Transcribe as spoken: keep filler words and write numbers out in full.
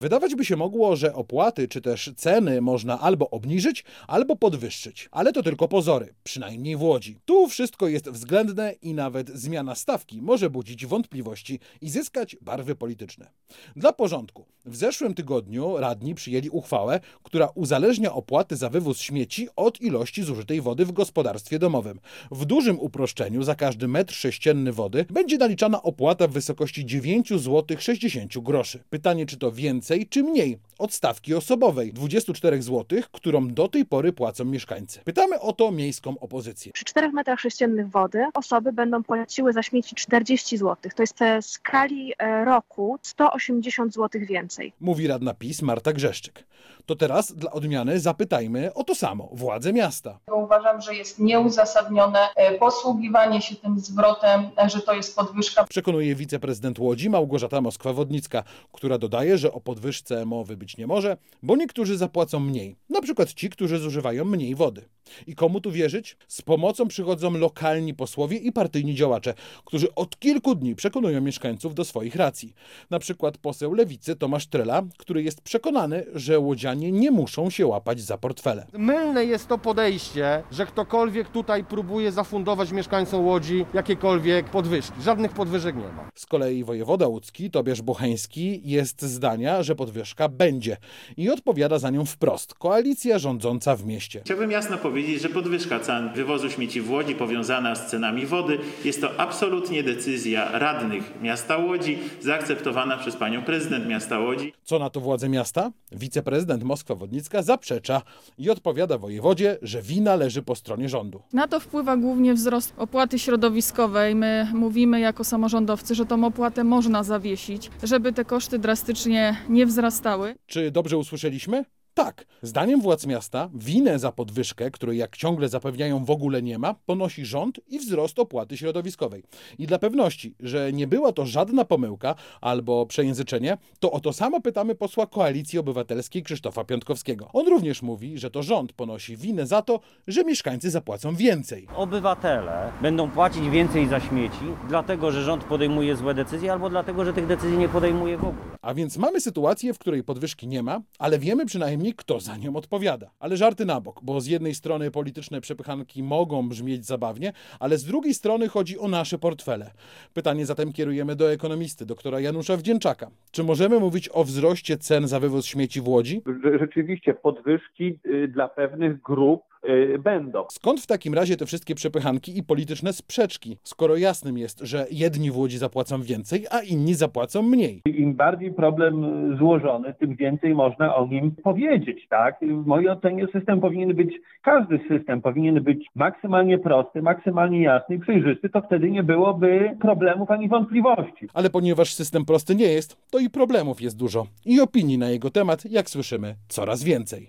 Wydawać by się mogło, że opłaty czy też ceny można albo obniżyć, albo podwyższyć. Ale to tylko pozory, przynajmniej w Łodzi. Tu wszystko jest względne i nawet zmiana stawki może budzić wątpliwości i zyskać barwy polityczne. Dla porządku, w zeszłym tygodniu radni przyjęli uchwałę, która uzależnia opłaty za wywóz śmieci od ilości zużytej wody w gospodarstwie domowym. W dużym uproszczeniu za każdy metr sześcienny wody będzie naliczana opłata w wysokości dziewięć złotych sześćdziesiąt groszy. Pytanie, czy to więcej, czy mniej od stawki osobowej dwadzieścia cztery złote, którą do tej pory płacą mieszkańcy. Pytamy o to miejską opozycję. Przy czterech metrach sześciennych wody osoby będą płaciły za śmieci czterdzieści złotych. To jest w skali roku sto osiemdziesiąt złotych więcej. Mówi radna PiS Marta Grzeszczyk. To teraz dla odmiany zapytajmy o to samo władze miasta. Uważam, że jest nieuzasadnione posługiwanie się tym zwrotem, że to jest podwyżka. Przekonuje wiceprezydent Łodzi Małgorzata Moskwa-Wodnicka, która dodaje, że o podwyżce mowy być nie może, bo niektórzy zapłacą mniej. Na przykład ci, którzy zużywają mniej wody. I komu tu wierzyć? Z pomocą przychodzą lokalni posłowie i partyjni działacze, którzy od kilku dni przekonują mieszkańców do swoich racji. Na przykład poseł Lewicy Tomasz Trela, który jest przekonany, że łodzianie nie muszą się łapać za portfele. Mylne jest to podejście, że ktokolwiek tutaj próbuje zafundować mieszkańcom Łodzi jakiekolwiek podwyżki. Żadnych podwyżek nie ma. Z kolei wojewoda łódzki Tobiasz Bocheński jest zdania, że podwyżka będzie i odpowiada za nią wprost koalicja rządząca w mieście. Chciałbym jasno powiedzieć, że podwyżka cen wywozu śmieci w Łodzi powiązana z cenami wody jest to absolutnie decyzja radnych miasta Łodzi, zaakceptowana przez panią prezydent miasta Łodzi. Co na to władze miasta? Wiceprezydent Moskwa-Wodnicka zaprzecza i odpowiada wojewodzie, że wina leży po stronie rządu. Na to wpływa głównie wzrost opłaty środowiskowej. My mówimy jako samorządowcy, że tą opłatę można zawiesić, żeby te koszty drastycznie nie wzrastały. Czy dobrze usłyszeliśmy? Tak, zdaniem władz miasta winę za podwyżkę, której jak ciągle zapewniają w ogóle nie ma, ponosi rząd i wzrost opłaty środowiskowej. I dla pewności, że nie była to żadna pomyłka albo przejęzyczenie, to o to samo pytamy posła Koalicji Obywatelskiej Krzysztofa Piątkowskiego. On również mówi, że to rząd ponosi winę za to, że mieszkańcy zapłacą więcej. Obywatele będą płacić więcej za śmieci, dlatego że rząd podejmuje złe decyzje albo dlatego, że tych decyzji nie podejmuje w ogóle. A więc mamy sytuację, w której podwyżki nie ma, ale wiemy przynajmniej, kto za nią odpowiada. Ale żarty na bok, bo z jednej strony polityczne przepychanki mogą brzmieć zabawnie, ale z drugiej strony chodzi o nasze portfele. Pytanie zatem kierujemy do ekonomisty, doktora Janusza Wdzięczaka. Czy możemy mówić o wzroście cen za wywóz śmieci w Łodzi? Rzeczywiście podwyżki dla pewnych grup będą. Skąd w takim razie te wszystkie przepychanki i polityczne sprzeczki, skoro jasnym jest, że jedni w Łodzi zapłacą więcej, a inni zapłacą mniej? Im bardziej problem złożony, tym więcej można o nim powiedzieć, tak? W mojej ocenie system powinien być, każdy system powinien być maksymalnie prosty, maksymalnie jasny i przejrzysty, to wtedy nie byłoby problemów ani wątpliwości. Ale ponieważ system prosty nie jest, to i problemów jest dużo. I opinii na jego temat, jak słyszymy, coraz więcej.